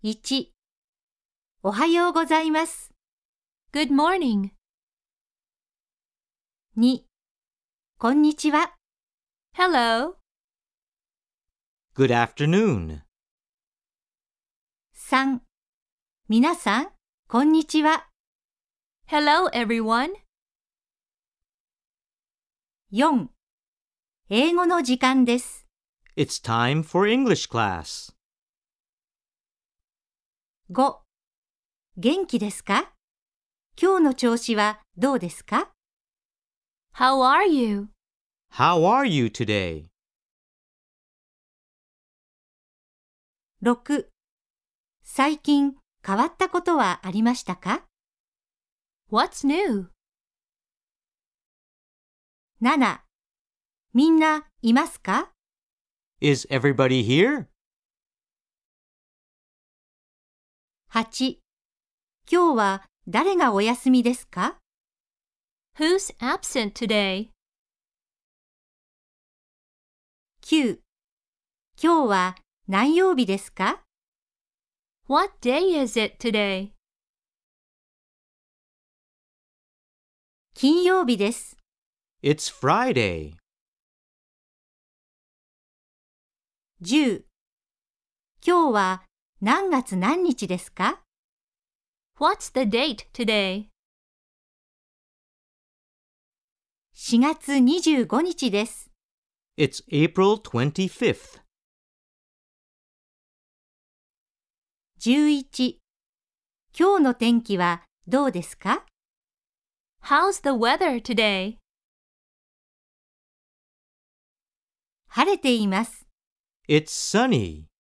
1、おはようございます。 Good morning. 2、こんにちは。 Hello. Good afternoon. 3、皆さん、こんにちは。 Hello, everyone. 4、英語の時間です。 It's time for English class. 5、元気ですか？今日の調子はどうですか？ How are you? How are you today? 6、最近変わったことはありましたか？ What's new? 7、みんないますか？ Is everybody here? 8、今日は誰がお休みですか？ Who's absent today? 9、今日は何曜日ですか？ What day is it today? 金曜日です。 It's Friday. 10、今日は何月何日ですか？ What's the date today? 4月25日です。 It's April 25th. 11、今日の天気はどうですか？ How's the weather today? 晴れています。 It's sunny.